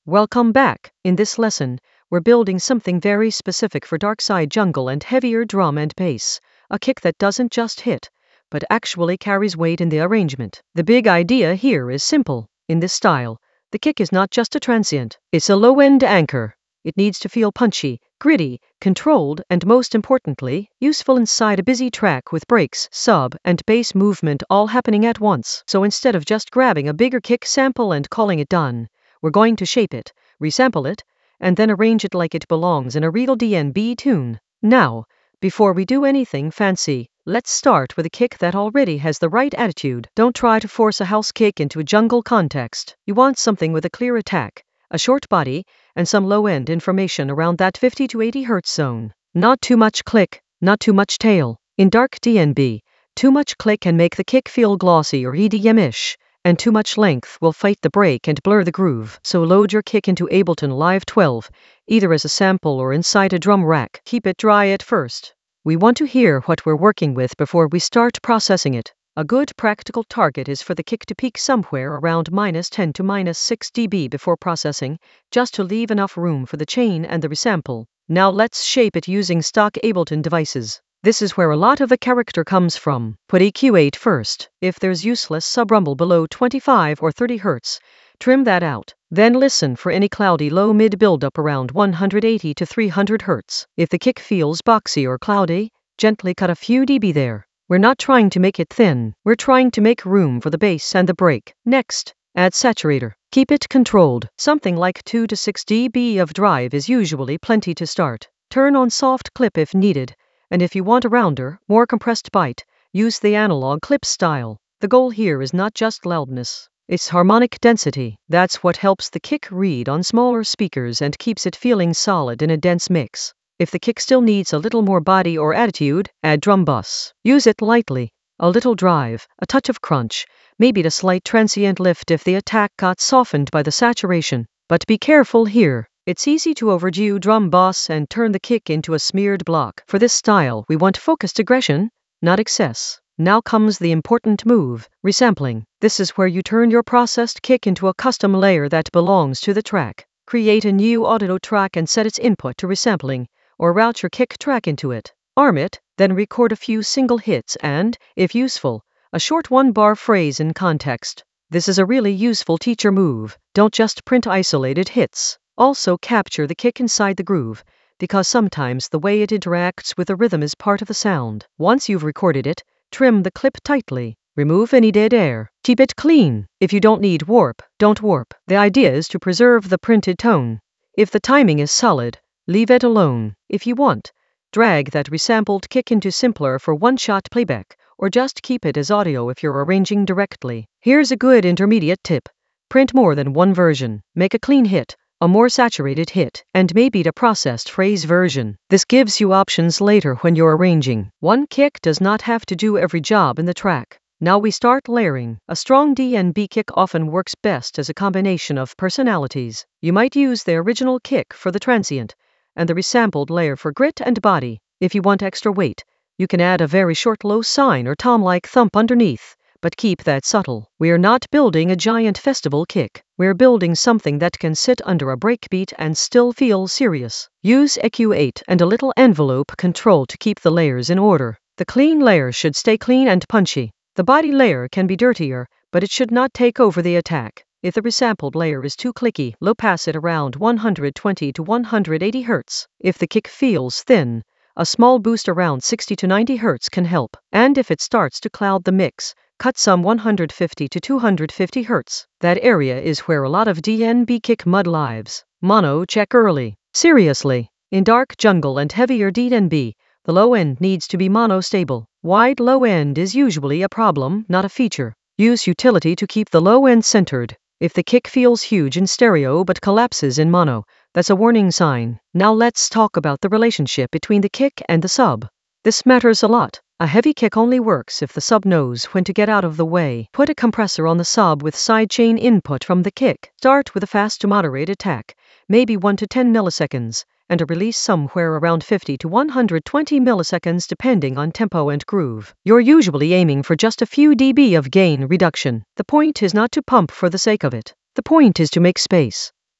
Welcome back. In this lesson, we're building something very specific for dark side jungle and heavier drum and bass. A kick that doesn't just hit, but actually carries weight in the arrangement. The big idea here is simple. In this style, the kick is not just a transient, it's a low-end anchor. It needs to feel punchy, gritty, controlled, and most importantly, useful inside a busy track with breaks, sub, and bass movement all happening at once. So instead of just grabbing a bigger kick sample and calling it done, we're going to shape it, resample it, and then arrange it like it belongs in a real DnB tune. Now, before we do anything fancy, let's start with a kick that already has the right attitude. Don't try to force a house kick into a jungle context. You want something with a clear attack, a short body, and some low-end information around that 50 to 80 Hz zone. Not too much click, not too much tail. In dark DnB, too much click can make the kick feel glossy or EDM-ish, and too much length will fight the break and blur the groove. So load your kick into Ableton Live 12, either as a sample or inside a drum rack. Keep it dry at first. We want to hear what we're working with before we start processing it. A good practical target is for the kick to peak somewhere around -10 to -6 dB before processing, just to leave enough room for the chain and the resample. Now let's shape it using stock Ableton devices. This is where a lot of the character comes from. Put EQ8 first. If there's useless sub-rumble below 25 or 30 Hz, trim that out. Then listen for any cloudy low-mid buildup around 180 to 300 Hz. If the kick feels boxy or cloudy, gently cut a few dB there. We're not trying to make it thin, we're trying to make room for the bass and the break. Next, add saturator. Keep it controlled. Something like 2 to 6 dB of drive is usually plenty to start. Turn on soft clip if needed, and if you want a rounder, more compressed bite, use the analog clip style. The goal here is not just loudness, it's harmonic density. That's what helps the kick read on smaller speakers and keeps it feeling solid in a dense mix. If the kick still needs a little more body or attitude, add drum bus. Use it lightly. A little drive, a touch of crunch, maybe a slight transient lift if the attack got softened by the saturation. But be careful here. It's easy to overdo drum bus and turn the kick into a smeared block. For this style, we want focused aggression, not excess. Now comes the important move, resampling. This is where you turn your processed kick into a custom layer that belongs to the track. Create a new audio track and set its input to resampling, or route your kick track into it. Arm it, then record a few single hits and, if useful, a short one-bar phrase in context. This is a really useful teacher move. Don't just print isolated hits. Also capture the kick inside the groove, because sometimes the way it interacts with the rhythm is part of the sound. Once you've recorded it, trim the clip tightly. Remove any dead air. Keep it clean. If you don't need warp, don't warp. The idea is to preserve the printed tone. If the timing is solid, leave it alone. If you want, drag that resampled kick into simpler for one-shot playback, or just keep it as audio if you're arranging directly. Here's a good intermediate tip. Print more than one version. Make a clean hit, a more saturated hit, and maybe the processed phrase version. This gives you options later when you're arranging. One kick does not have to do every job in the track. Now we start layering. A strong DnB kick often works best as a combination of personalities. You might use the original kick for the transient, and the resampled layer for grit and body. If you want extra weight, you can add a very short low sine or tom-like thump underneath, but keep that subtle. We're not building a giant festival kick. We're building something that can sit under a breakbeat and still feel serious. Use EQ8 and a little envelope control to keep the layers in order. The clean layer should stay clean and punchy. The body layer can be dirtier, but it should not take over the attack. If the resampled layer is too clicky, low pass it around 120 to 180 Hz. If the kick feels thin, a small boost around 60 to 90 Hz can help. And if it starts to cloud the mix, cut some 150 to 250 Hz. That area is where a lot of DnB kick mud lives. Mono check early. Seriously, in dark jungle and heavier DnB, the low end needs to be mono-stable. Wide low end is usually a problem, not a feature. Use utility to keep the low end centered. If the kick feels huge in stereo but collapses in mono, that's a warning sign. Now let's talk about the relationship between the kick and the sub. This matters a lot. A heavy kick only works if the sub knows when to get out of the way. Put a compressor on the sub with sidechain input from the kick. Start with a fast to moderate attack, maybe 1 to 10 milliseconds, and a release somewhere around 50 to 120 milliseconds depending on tempo and groove. You're usually aiming for just a few dB of gain reduction. The point is not to pump for the sake of it. The point is to make space.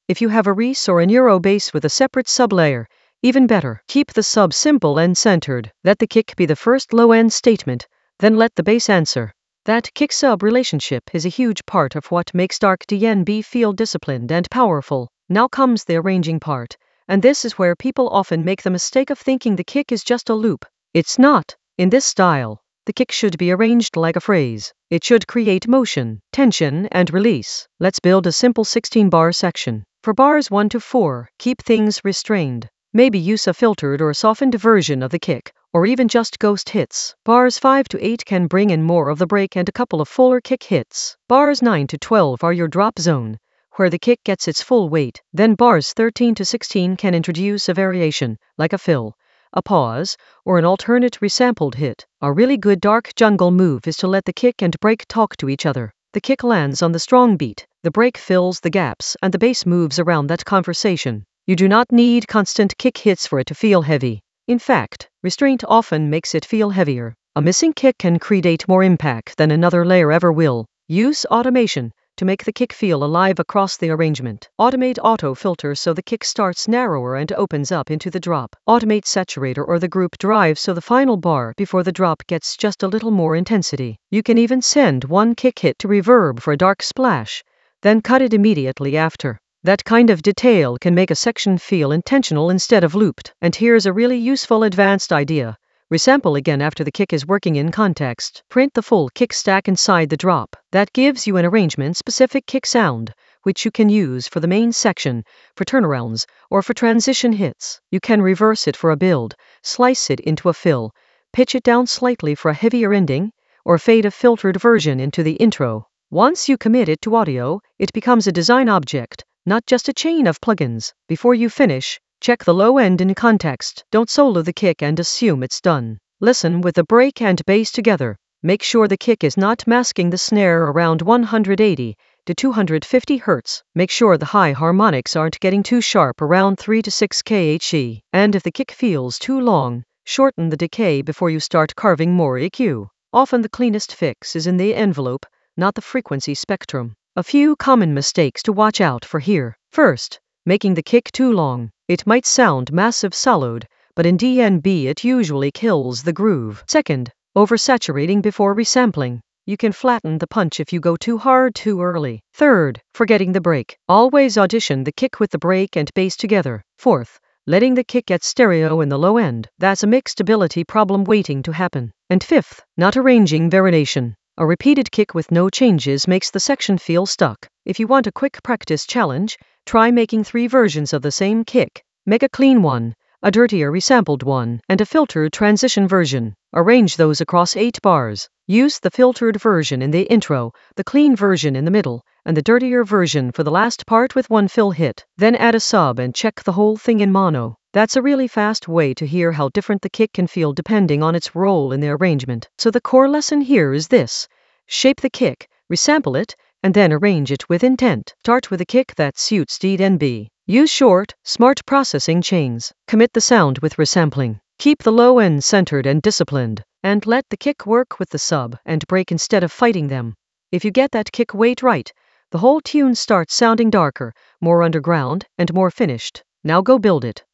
If you have a Reese or an Euro bass with a separate sub-layer, even better. Keep the sub simple and centered. Let the kick be the first low-end statement, then let the bass answer. That kick-sub relationship is a huge part of what makes Dark DnB feel disciplined and powerful. Now comes the arranging part, and this is where people often make the mistake of thinking the kick is just a loop. It's not. In this style, the kick should be arranged like a phrase. It should create motion, tension, and release. Let's build a simple 16-bar section. For bars 1 to 4, keep things restrained. Maybe use a filtered or softened version of the kick, or even just ghost hits. Bars 5 to 8 can bring in more of the break and a couple of fuller kick hits. Bars 9 to 12 are your drop zone, where the kick gets its full weight. Then bars 13 to 16 can introduce a variation, like a fill, a pause, or an alternate resampled hit. A really good dark jungle move is to let the kick and break talk to each other. The kick lands on the strong beat, the break fills the gaps, and the bass moves around that conversation. You do not need constant kick hits for it to feel heavy. In fact, restraint often makes it feel heavier. A missing kick can create more impact than another layer ever will. Use automation to make the kick feel alive across the arrangement. Automate auto filter so the kick starts narrower and opens up into the drop. Automate saturator or the group drive so the final bar before the drop gets just a little more intensity. You can even send one kick hit to reverb for a dark splash, then cut it immediately after. That kind of detail can make a section feel intentional instead of looped. And here's a really useful advanced idea. Resample again after the kick is working in context. Print the full kick stack inside the drop. That gives you an arrangement-specific kick sound, which you can use for the main section, for turnarounds, or for transition hits. You can reverse it for a build, slice it into a fill, pitch it down slightly for a heavier ending, or fade a filtered version into the intro. Once you commit it to audio, it becomes a design object, not just a chain of plugins. Before you finish, check the low end in context. Don't solo the kick and assume it's done. Listen with the break and bass together. Make sure the kick is not masking the snare around 180 to 250 Hz. Make sure the high harmonics aren't getting too sharp around 3 to 6 kHz. And if the kick feels too long, shorten the decay before you start carving more EQ. Often the cleanest fix is in the envelope, not the frequency spectrum. A few common mistakes to watch out for here. First, making the kick too long. It might sound massive soloed, but in DnB it usually kills the groove. Second, oversaturating before resampling. You can flatten the punch if you go too hard too early. Third, forgetting the break. Always audition the kick with the break and bass together. Fourth, letting the kick get stereo in the low end. That's a mixability problem waiting to happen. And fifth, not arranging variation. A repeated kick with no changes makes the section feel stuck. If you want a quick practice challenge, try making 3 versions of the same kick. Make a clean one, a dirtier resampled one, and a filtered transition version. Arrange those across 8 bars. Use the filtered version in the intro, the clean version in the middle, and the dirtier version for the last part with 1 fill hit. Then add a sub and check the whole thing in mono. That's a really fast way to hear how different the kick can feel depending on its role in the arrangement. So the core lesson here is this. Shape the kick, resample it, and then arrange it with intent. Start with a kick that suits DnB. Use short, smart processing chains. Commit the sound with resampling. Keep the low end centered and disciplined. And let the kick work with the sub and break instead of fighting them. If you get that kick weight right, the whole tune starts sounding darker, more underground, and more finished. Now go build it.